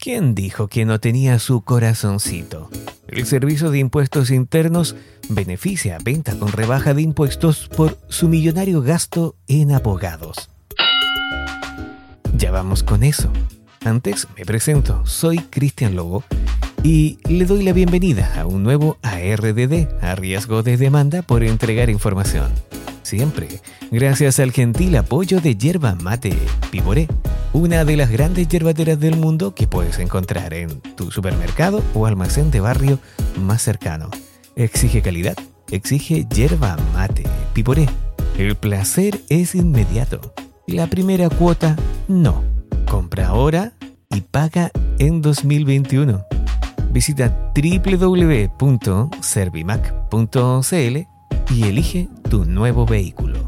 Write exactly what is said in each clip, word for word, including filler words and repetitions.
¿Quién dijo que no tenía su corazoncito? El Servicio de Impuestos Internos beneficia a Penta con rebaja de impuestos por su millonario gasto en abogados. Ya vamos con eso. Antes me presento, soy Cristian Lobo y le doy la bienvenida a un nuevo A R D D, a riesgo de demanda por entregar información. Siempre gracias al gentil apoyo de Yerba Mate Piporé, una de las grandes yerbateras del mundo que puedes encontrar en tu supermercado o almacén de barrio más cercano. Exige calidad, exige Yerba Mate Piporé. El placer es inmediato. La primera cuota, no. Compra ahora y paga en dos mil veintiuno. Visita doble u doble u doble u punto servimac punto c l y elige tu nuevo vehículo.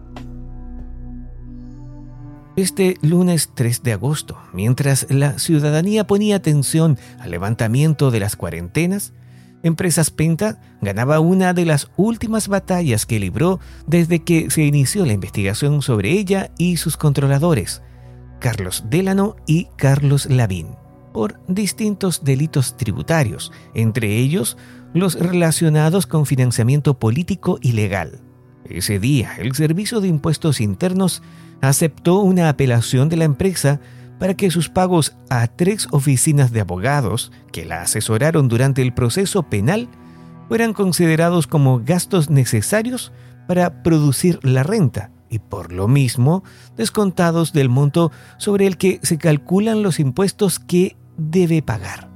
Este lunes tres de agosto, mientras la ciudadanía ponía atención al levantamiento de las cuarentenas, Empresas Penta ganaba una de las últimas batallas que libró desde que se inició la investigación sobre ella y sus controladores, Carlos Delano y Carlos Lavín, por distintos delitos tributarios, entre ellos los relacionados con financiamiento político ilegal. Ese día, el Servicio de Impuestos Internos aceptó una apelación de la empresa para que sus pagos a tres oficinas de abogados que la asesoraron durante el proceso penal fueran considerados como gastos necesarios para producir la renta y por lo mismo descontados del monto sobre el que se calculan los impuestos que debe pagar.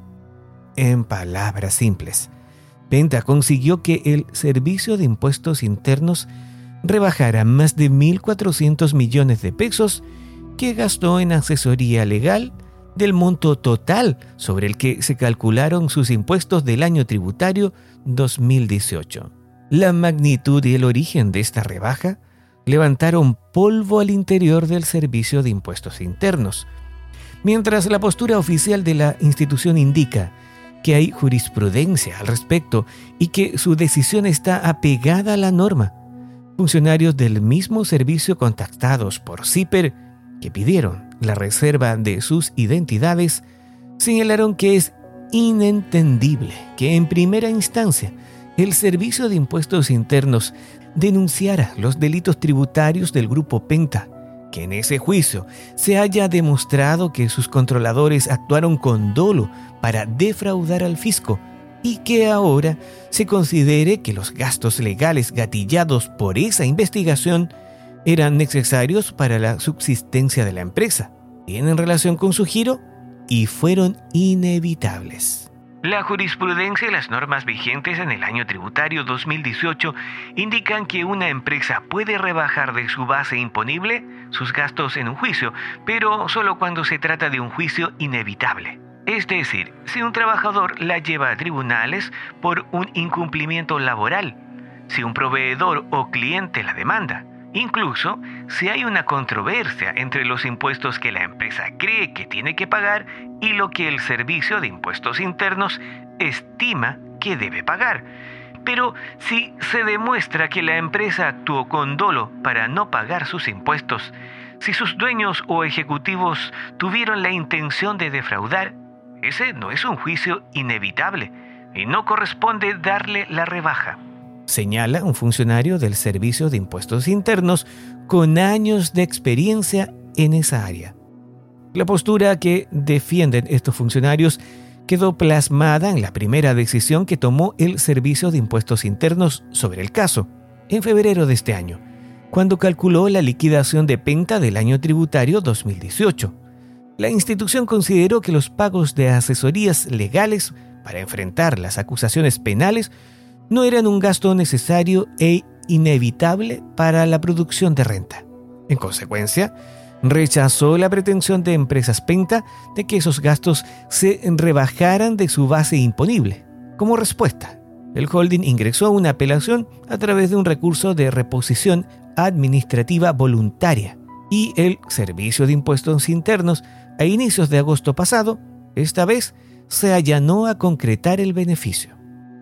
En palabras simples, Penta consiguió que el Servicio de Impuestos Internos rebajara más de mil cuatrocientos millones de pesos que gastó en asesoría legal del monto total sobre el que se calcularon sus impuestos del año tributario dos mil dieciocho. La magnitud y el origen de esta rebaja levantaron polvo al interior del Servicio de Impuestos Internos, mientras la postura oficial de la institución indica que hay jurisprudencia al respecto y que su decisión está apegada a la norma. Funcionarios del mismo servicio contactados por CIPER, que pidieron la reserva de sus identidades, señalaron que es inentendible que en primera instancia el Servicio de Impuestos Internos denunciara los delitos tributarios del Grupo Penta, que en ese juicio se haya demostrado que sus controladores actuaron con dolo para defraudar al fisco y que ahora se considere que los gastos legales gatillados por esa investigación eran necesarios para la subsistencia de la empresa, tienen relación con su giro y fueron inevitables. La jurisprudencia y las normas vigentes en el año tributario dos mil dieciocho indican que una empresa puede rebajar de su base imponible sus gastos en un juicio, pero solo cuando se trata de un juicio inevitable. Es decir, si un trabajador la lleva a tribunales por un incumplimiento laboral, si un proveedor o cliente la demanda, incluso si hay una controversia entre los impuestos que la empresa cree que tiene que pagar y lo que el Servicio de Impuestos Internos estima que debe pagar. Pero si se demuestra que la empresa actuó con dolo para no pagar sus impuestos, si sus dueños o ejecutivos tuvieron la intención de defraudar, ese no es un juicio inevitable y no corresponde darle la rebaja, señala un funcionario del Servicio de Impuestos Internos con años de experiencia en esa área. La postura que defienden estos funcionarios quedó plasmada en la primera decisión que tomó el Servicio de Impuestos Internos sobre el caso, en febrero de este año, cuando calculó la liquidación de Penta del año tributario dos mil dieciocho. La institución consideró que los pagos de asesorías legales para enfrentar las acusaciones penales no eran un gasto necesario e inevitable para la producción de renta. En consecuencia, rechazó la pretensión de Empresas Penta de que esos gastos se rebajaran de su base imponible. Como respuesta, el holding ingresó una apelación a través de un recurso de reposición administrativa voluntaria y el Servicio de Impuestos Internos, a inicios de agosto pasado, esta vez se allanó a concretar el beneficio.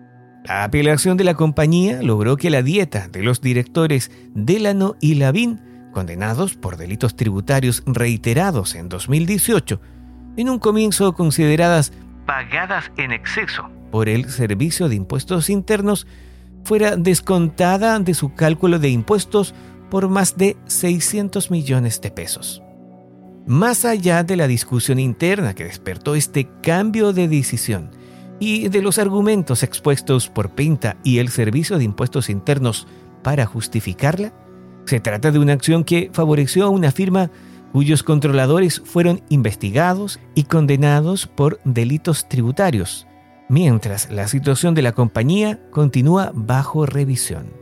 La apelación de la compañía logró que la dieta de los directores Delano y Lavín, condenados por delitos tributarios reiterados en dos mil dieciocho, en un comienzo consideradas pagadas en exceso por el Servicio de Impuestos Internos, fuera descontada de su cálculo de impuestos por más de seiscientos millones de pesos. Más allá de la discusión interna que despertó este cambio de decisión y de los argumentos expuestos por Penta y el Servicio de Impuestos Internos para justificarla, se trata de una acción que favoreció a una firma cuyos controladores fueron investigados y condenados por delitos tributarios, mientras la situación de la compañía continúa bajo revisión.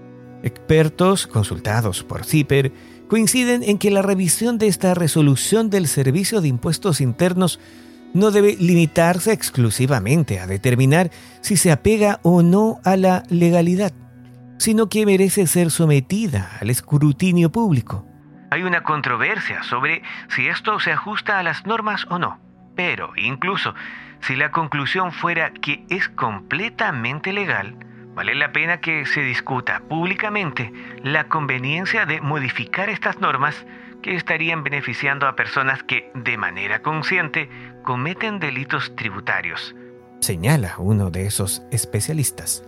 Expertos consultados por CIPER coinciden en que la revisión de esta resolución del Servicio de Impuestos Internos no debe limitarse exclusivamente a determinar si se apega o no a la legalidad, sino que merece ser sometida al escrutinio público. Hay una controversia sobre si esto se ajusta a las normas o no, pero incluso si la conclusión fuera que es completamente legal, vale la pena que se discuta públicamente la conveniencia de modificar estas normas que estarían beneficiando a personas que, de manera consciente, cometen delitos tributarios, señala uno de esos especialistas.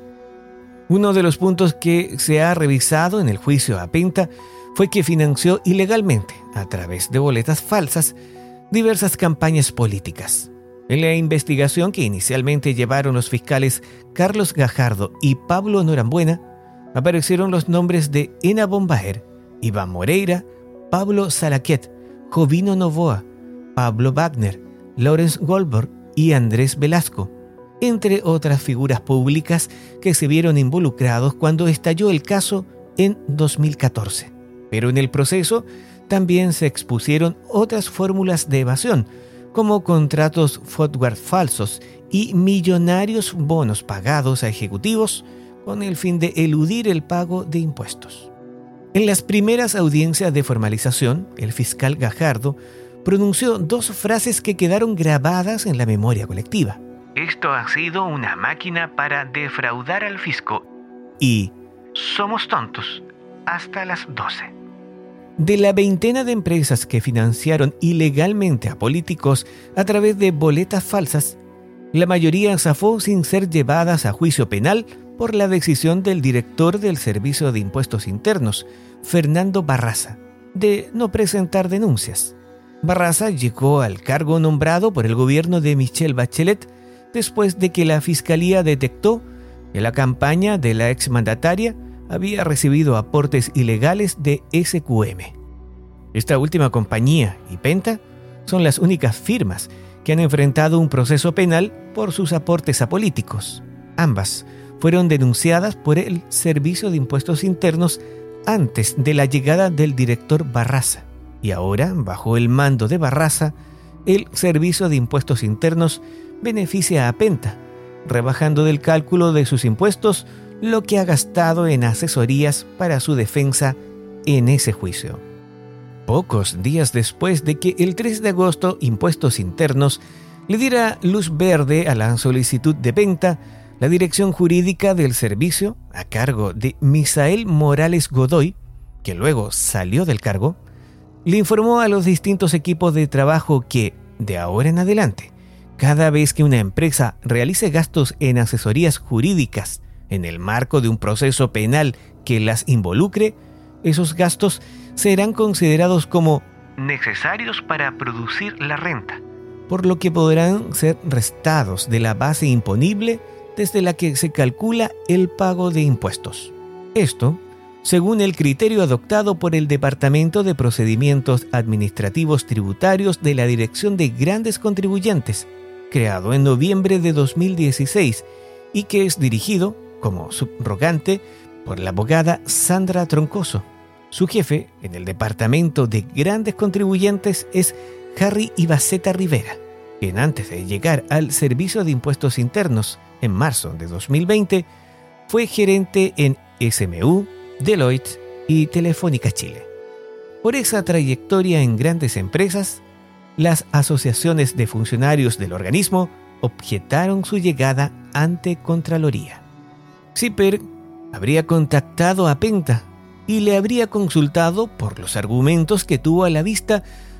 Uno de los puntos que se ha revisado en el juicio a Penta fue que financió ilegalmente, a través de boletas falsas, diversas campañas políticas. En la investigación que inicialmente llevaron los fiscales Carlos Gajardo y Pablo Norambuena, aparecieron los nombres de Ena Bombaer, Iván Moreira, Pablo Salaquet, Jovino Novoa, Pablo Wagner, Lawrence Goldberg y Andrés Velasco, entre otras figuras públicas que se vieron involucrados cuando estalló el caso en dos mil catorce. Pero en el proceso también se expusieron otras fórmulas de evasión, como contratos forward falsos y millonarios bonos pagados a ejecutivos con el fin de eludir el pago de impuestos. En las primeras audiencias de formalización, el fiscal Gajardo pronunció dos frases que quedaron grabadas en la memoria colectiva. Esto ha sido una máquina para defraudar al fisco y somos tontos hasta las doce. De la veintena de empresas que financiaron ilegalmente a políticos a través de boletas falsas, la mayoría zafó sin ser llevadas a juicio penal por la decisión del director del Servicio de Impuestos Internos, Fernando Barraza, de no presentar denuncias. Barraza llegó al cargo nombrado por el gobierno de Michelle Bachelet después de que la Fiscalía detectó que la campaña de la exmandataria había recibido aportes ilegales de S Q M. Esta última compañía y Penta son las únicas firmas que han enfrentado un proceso penal por sus aportes a políticos. Ambas fueron denunciadas por el Servicio de Impuestos Internos antes de la llegada del director Barraza. Y ahora, bajo el mando de Barraza, el Servicio de Impuestos Internos beneficia a Penta, rebajando del cálculo de sus impuestos lo que ha gastado en asesorías para su defensa en ese juicio. Pocos días después de que el tres de agosto Impuestos Internos le diera luz verde a la solicitud de Penta, la dirección jurídica del servicio, a cargo de Misael Morales Godoy, que luego salió del cargo, le informó a los distintos equipos de trabajo que, de ahora en adelante, cada vez que una empresa realice gastos en asesorías jurídicas en el marco de un proceso penal que las involucre, esos gastos serán considerados como necesarios para producir la renta, por lo que podrán ser restados de la base imponible desde la que se calcula el pago de impuestos. Esto, según el criterio adoptado por el Departamento de Procedimientos Administrativos Tributarios de la Dirección de Grandes Contribuyentes, creado en noviembre de dos mil dieciséis y que es dirigido, como subrogante, por la abogada Sandra Troncoso. Su jefe en el Departamento de Grandes Contribuyentes es Harry Ibaceta Rivera, quien antes de llegar al Servicio de Impuestos Internos en marzo de dos mil veinte, fue gerente en S M U, Deloitte y Telefónica Chile. Por esa trayectoria en grandes empresas, las asociaciones de funcionarios del organismo objetaron su llegada ante Contraloría. CIPER habría contactado a Penta y le habría consultado por los argumentos que tuvo a la vista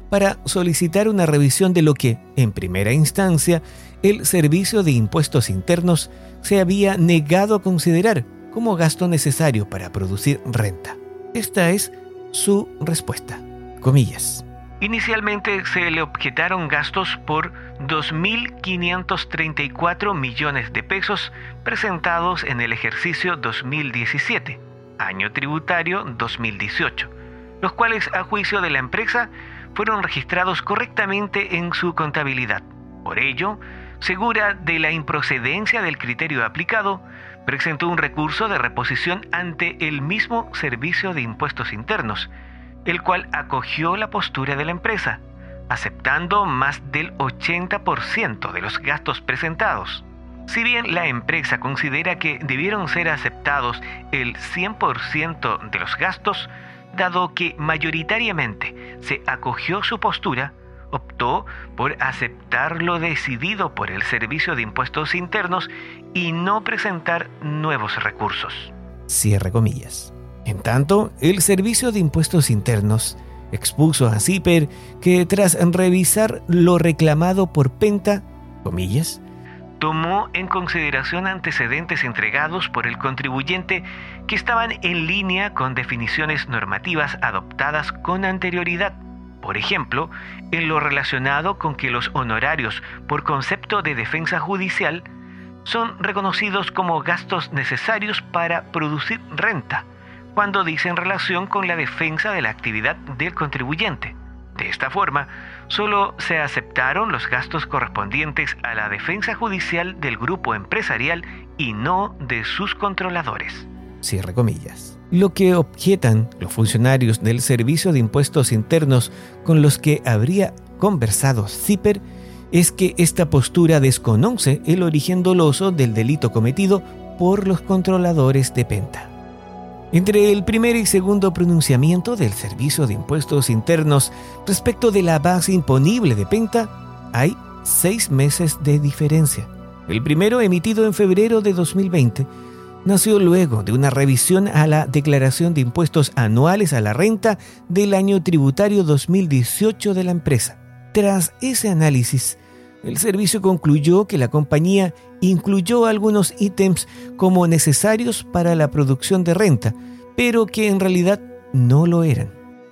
para solicitar una revisión de lo que, en primera instancia, el Servicio de Impuestos Internos se había negado a considerar como gasto necesario para producir renta. Esta es su respuesta. Comillas. Inicialmente se le objetaron gastos por dos mil quinientos treinta y cuatro millones de pesos presentados en el ejercicio dos mil diecisiete, año tributario dos mil dieciocho, los cuales, a juicio de la empresa, fueron registrados correctamente en su contabilidad. Por ello, segura de la improcedencia del criterio aplicado, presentó un recurso de reposición ante el mismo Servicio de Impuestos Internos, el cual acogió la postura de la empresa, aceptando más del ochenta por ciento de los gastos presentados. Si bien la empresa considera que debieron ser aceptados el cien por ciento de los gastos, dado que mayoritariamente se acogió su postura, optó por aceptar lo decidido por el Servicio de Impuestos Internos y no presentar nuevos recursos. Cierre comillas. En tanto, el Servicio de Impuestos Internos expuso a CIPER que tras revisar lo reclamado por Penta, comillas, tomó en consideración antecedentes entregados por el contribuyente que estaban en línea con definiciones normativas adoptadas con anterioridad. Por ejemplo, en lo relacionado con que los honorarios por concepto de defensa judicial son reconocidos como gastos necesarios para producir renta, cuando dicen relación con la defensa de la actividad del contribuyente. De esta forma, solo se aceptaron los gastos correspondientes a la defensa judicial del grupo empresarial y no de sus controladores. Cierre comillas. Lo que objetan los funcionarios del Servicio de Impuestos Internos con los que habría conversado CIPER es que esta postura desconoce el origen doloso del delito cometido por los controladores de Penta. Entre el primer y segundo pronunciamiento del Servicio de Impuestos Internos respecto de la base imponible de Penta, hay seis meses de diferencia. El primero, emitido en febrero de dos mil veinte, nació luego de una revisión a la Declaración de Impuestos Anuales a la Renta del año tributario dos mil dieciocho de la empresa. Tras ese análisis, el servicio concluyó que la compañía incluyó algunos ítems como necesarios para la producción de renta, pero que en realidad no lo eran.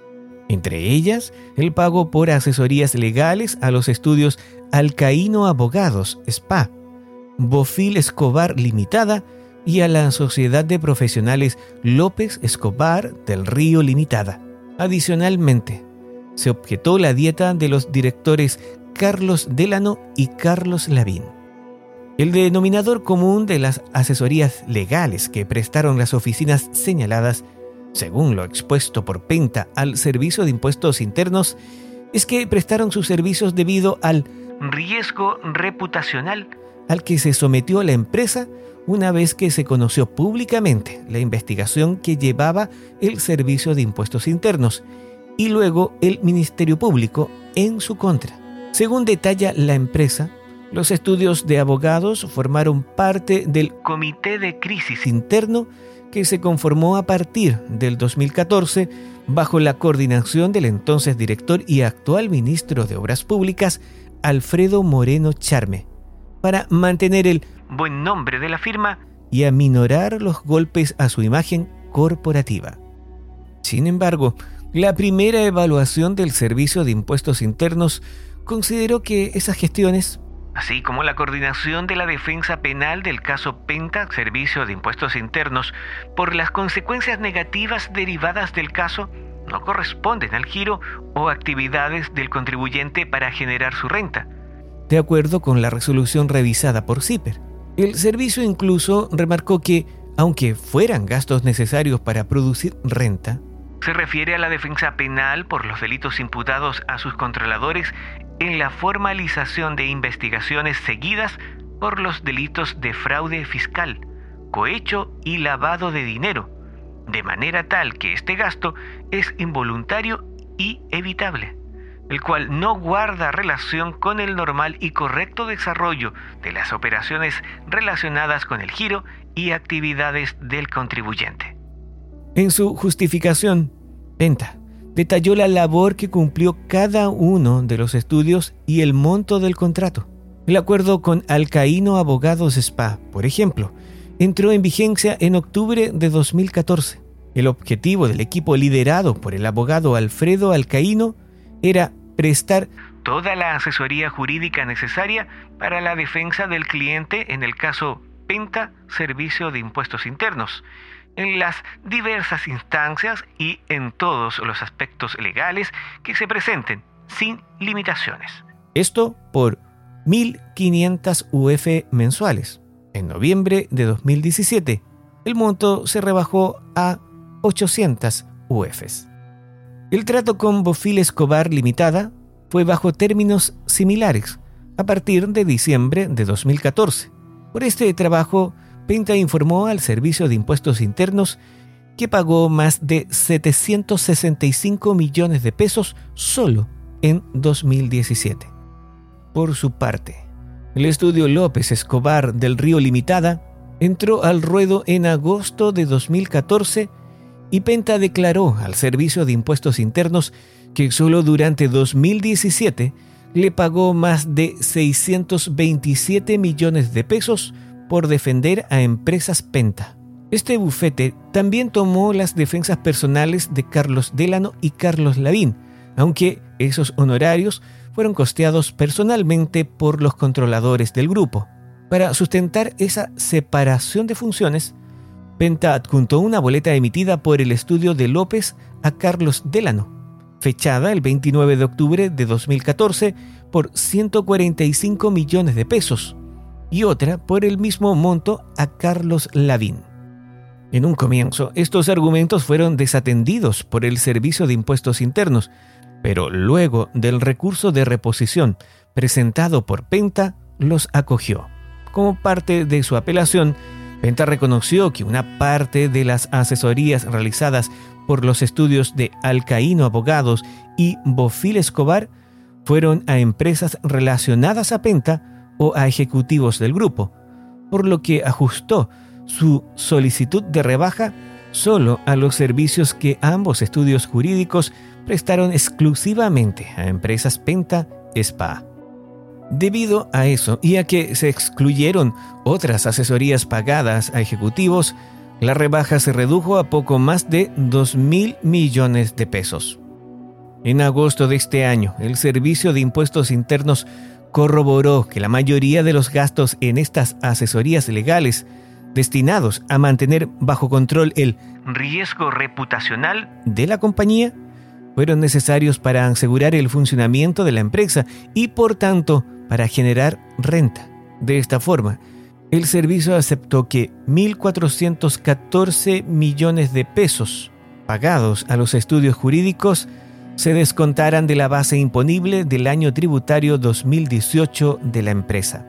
Entre ellas, el pago por asesorías legales a los estudios Alcaíno Abogados, S P A, Bofil Escobar Limitada y a la Sociedad de Profesionales López Escobar del Río Limitada. Adicionalmente, se objetó la dieta de los directores Carlos Delano y Carlos Lavín. El denominador común de las asesorías legales que prestaron las oficinas señaladas, según lo expuesto por Penta al Servicio de Impuestos Internos, es que prestaron sus servicios debido al riesgo reputacional al que se sometió la empresa una vez que se conoció públicamente la investigación que llevaba el Servicio de Impuestos Internos y luego el Ministerio Público en su contra. Según detalla la empresa, los estudios de abogados formaron parte del Comité de Crisis Interno que se conformó a partir del dos mil catorce bajo la coordinación del entonces director y actual ministro de Obras Públicas, Alfredo Moreno Charme, para mantener el buen nombre de la firma y aminorar los golpes a su imagen corporativa. Sin embargo, la primera evaluación del Servicio de Impuestos Internos consideró que esas gestiones, así como la coordinación de la defensa penal del caso Penta, Servicio de Impuestos Internos, por las consecuencias negativas derivadas del caso, no corresponden al giro o actividades del contribuyente para generar su renta. De acuerdo con la resolución revisada por CIPER, el servicio incluso remarcó que, aunque fueran gastos necesarios para producir renta, se refiere a la defensa penal por los delitos imputados a sus controladores en la formalización de investigaciones seguidas por los delitos de fraude fiscal, cohecho y lavado de dinero, de manera tal que este gasto es involuntario y evitable, el cual no guarda relación con el normal y correcto desarrollo de las operaciones relacionadas con el giro y actividades del contribuyente. En su justificación, Penta detalló la labor que cumplió cada uno de los estudios y el monto del contrato. El acuerdo con Alcaíno Abogados S P A, por ejemplo, entró en vigencia en octubre de dos mil catorce. El objetivo del equipo liderado por el abogado Alfredo Alcaíno era prestar toda la asesoría jurídica necesaria para la defensa del cliente en el caso Penta Servicio de Impuestos Internos, en las diversas instancias y en todos los aspectos legales que se presenten, sin limitaciones. Esto por mil quinientas U F mensuales. En noviembre de dos mil diecisiete, el monto se rebajó a ochocientas U Fs. El trato con Bofil Escobar Limitada fue bajo términos similares a partir de diciembre de dos mil catorce. Por este trabajo, Penta informó al Servicio de Impuestos Internos que pagó más de setecientos sesenta y cinco millones de pesos solo en dos mil diecisiete. Por su parte, el estudio López Escobar del Río Limitada entró al ruedo en agosto de dos mil catorce y Penta declaró al Servicio de Impuestos Internos que solo durante dos mil diecisiete le pagó más de seiscientos veintisiete millones de pesos por defender a empresas Penta. Este bufete también tomó las defensas personales de Carlos Delano y Carlos Lavín, aunque esos honorarios fueron costeados personalmente por los controladores del grupo. Para sustentar esa separación de funciones, Penta adjuntó una boleta emitida por el estudio de López a Carlos Delano, fechada el veintinueve de octubre de dos mil catorce por ciento cuarenta y cinco millones de pesos, y otra por el mismo monto a Carlos Lavín. En un comienzo, estos argumentos fueron desatendidos por el Servicio de Impuestos Internos, pero luego del recurso de reposición presentado por Penta, los acogió. Como parte de su apelación, Penta reconoció que una parte de las asesorías realizadas por los estudios de Alcaíno Abogados y Bofil Escobar fueron a empresas relacionadas a Penta o a ejecutivos del grupo, por lo que ajustó su solicitud de rebaja solo a los servicios que ambos estudios jurídicos prestaron exclusivamente a empresas Penta S P A. Debido a eso y a que se excluyeron otras asesorías pagadas a ejecutivos, la rebaja se redujo a poco más de dos mil millones de pesos. En agosto de este año, el Servicio de Impuestos Internos corroboró que la mayoría de los gastos en estas asesorías legales destinados a mantener bajo control el riesgo reputacional de la compañía fueron necesarios para asegurar el funcionamiento de la empresa y, por tanto, para generar renta. De esta forma, el servicio aceptó que mil cuatrocientos catorce millones de pesos pagados a los estudios jurídicos se descontaran de la base imponible del año tributario dos mil dieciocho de la empresa.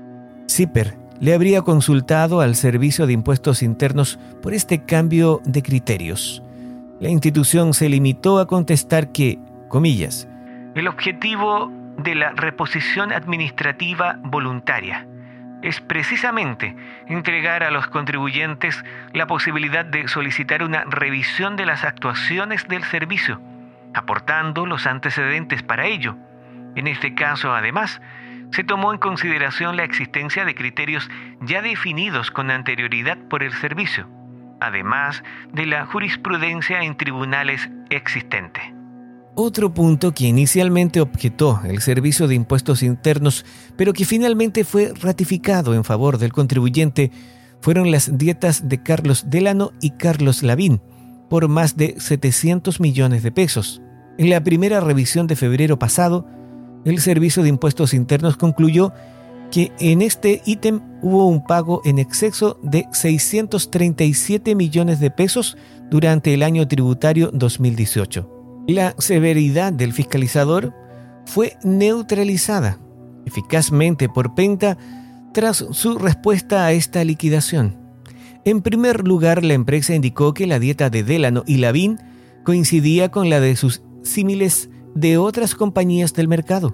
Zipper le habría consultado al Servicio de Impuestos Internos por este cambio de criterios. La institución se limitó a contestar que, comillas, el objetivo de la reposición administrativa voluntaria es precisamente entregar a los contribuyentes la posibilidad de solicitar una revisión de las actuaciones del servicio, aportando los antecedentes para ello. En este caso, además, se tomó en consideración la existencia de criterios ya definidos con anterioridad por el servicio, además de la jurisprudencia en tribunales existente. Otro punto que inicialmente objetó el Servicio de Impuestos Internos, pero que finalmente fue ratificado en favor del contribuyente, fueron las dietas de Carlos Delano y Carlos Lavín, por más de setecientos millones de pesos. En la primera revisión de febrero pasado, el Servicio de Impuestos Internos concluyó que en este ítem hubo un pago en exceso de seiscientos treinta y siete millones de pesos durante el año tributario dos mil dieciocho. La severidad del fiscalizador fue neutralizada eficazmente por Penta tras su respuesta a esta liquidación. En primer lugar, la empresa indicó que la dieta de Delano y Lavín coincidía con la de sus símiles de otras compañías del mercado,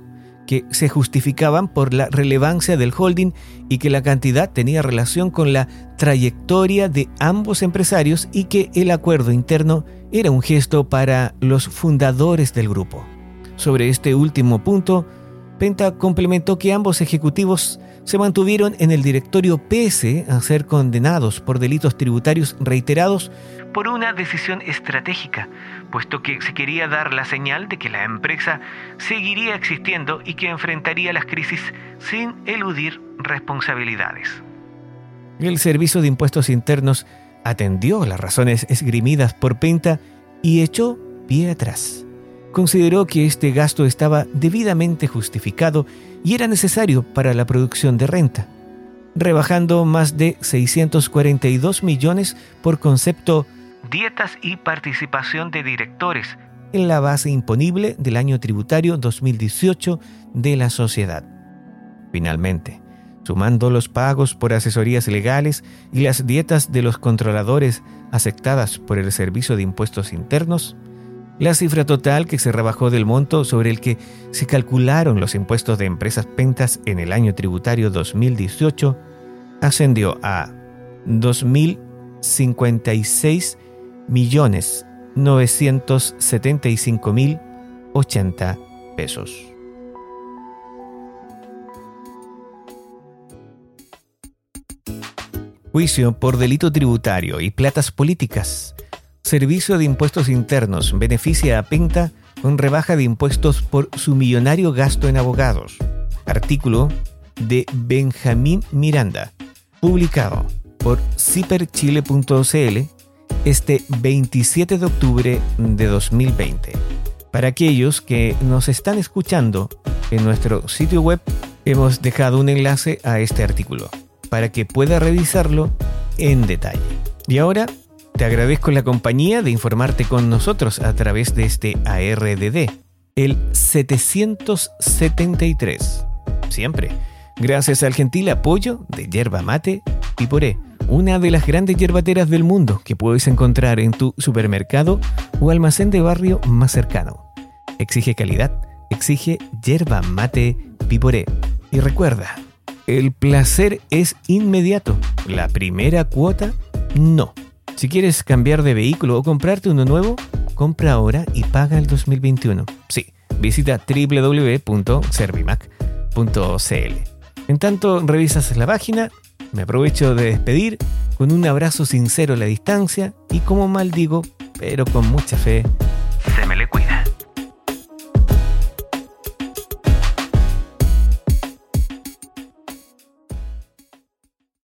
que se justificaban por la relevancia del holding y que la cantidad tenía relación con la trayectoria de ambos empresarios y que el acuerdo interno era un gesto para los fundadores del grupo. Sobre este último punto, Penta complementó que ambos ejecutivos se mantuvieron en el directorio pese a ser condenados por delitos tributarios reiterados por una decisión estratégica, puesto que se quería dar la señal de que la empresa seguiría existiendo y que enfrentaría las crisis sin eludir responsabilidades. El Servicio de Impuestos Internos atendió las razones esgrimidas por Penta y echó pie atrás. Consideró que este gasto estaba debidamente justificado y era necesario para la producción de renta, rebajando más de seiscientos cuarenta y dos millones por concepto dietas y participación de directores en la base imponible del año tributario dos mil dieciocho de la sociedad. Finalmente, sumando los pagos por asesorías legales y las dietas de los controladores aceptadas por el Servicio de Impuestos Internos, la cifra total que se rebajó del monto sobre el que se calcularon los impuestos de empresas pentas en el año tributario dos mil dieciocho ascendió a dos mil cincuenta y seis millones novecientos setenta y cinco mil ochenta pesos. Juicio por delito tributario y platas políticas. Servicio de Impuestos Internos beneficia a Penta con rebaja de impuestos por su millonario gasto en abogados. Artículo de Benjamín Miranda, publicado por ciper chile punto c l este veintisiete de octubre de dos mil veinte. Para aquellos que nos están escuchando en nuestro sitio web, hemos dejado un enlace a este artículo para que pueda revisarlo en detalle. Y ahora te agradezco la compañía de informarte con nosotros a través de este A R D D, el setecientos setenta y tres. Siempre gracias al gentil apoyo de Yerba Mate Piporé, una de las grandes yerbateras del mundo que puedes encontrar en tu supermercado o almacén de barrio más cercano. Exige calidad, exige Yerba Mate Piporé. Y recuerda, el placer es inmediato, la primera cuota no. Si quieres cambiar de vehículo o comprarte uno nuevo, compra ahora y paga el dos mil veintiuno. Sí, visita doble u doble u doble u punto servimac punto c l. En tanto revisas la página, me aprovecho de despedir con un abrazo sincero a la distancia y, como mal digo, pero con mucha fe, se me le cuida.